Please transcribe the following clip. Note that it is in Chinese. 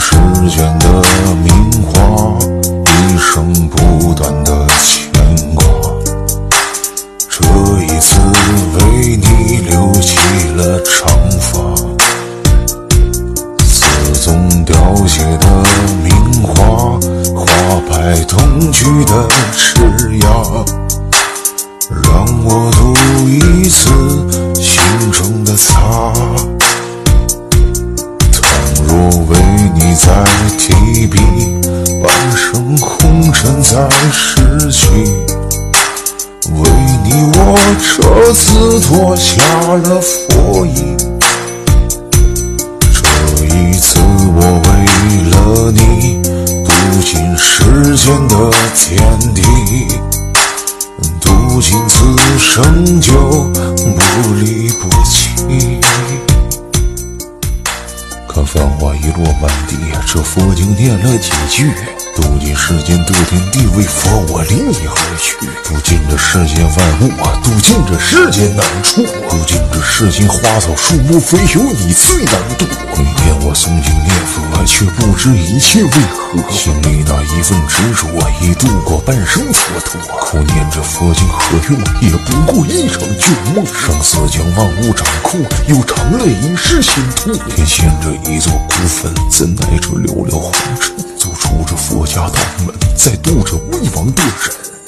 世间的名画，一生不断的牵挂。这一次为你留起了长发，自从凋谢的名画，花白同居的枝桠，让我读一次心中的擦。倘若为你再提笔，半生红尘再逝去，为你我这次脱下了佛衣。这一次我为了你读尽世间的天地，读尽此生就不离不弃。看繁华一落满地，这佛经念了几句，读尽世间得天地，为佛我离你而去。读尽这世间万物，读尽这世间难处，读尽这世间花草树木，非有你最难渡。每天我诵经念佛，却不知一切为何，心里那一份执着，已度过半生蹉跎。苦念着佛经何用，也不过一场旧梦。生死将万物掌控，又尝了一世心痛。天陷着一座孤坟，怎奈这寥寥红尘，走出这佛家大门，再度着未亡的人。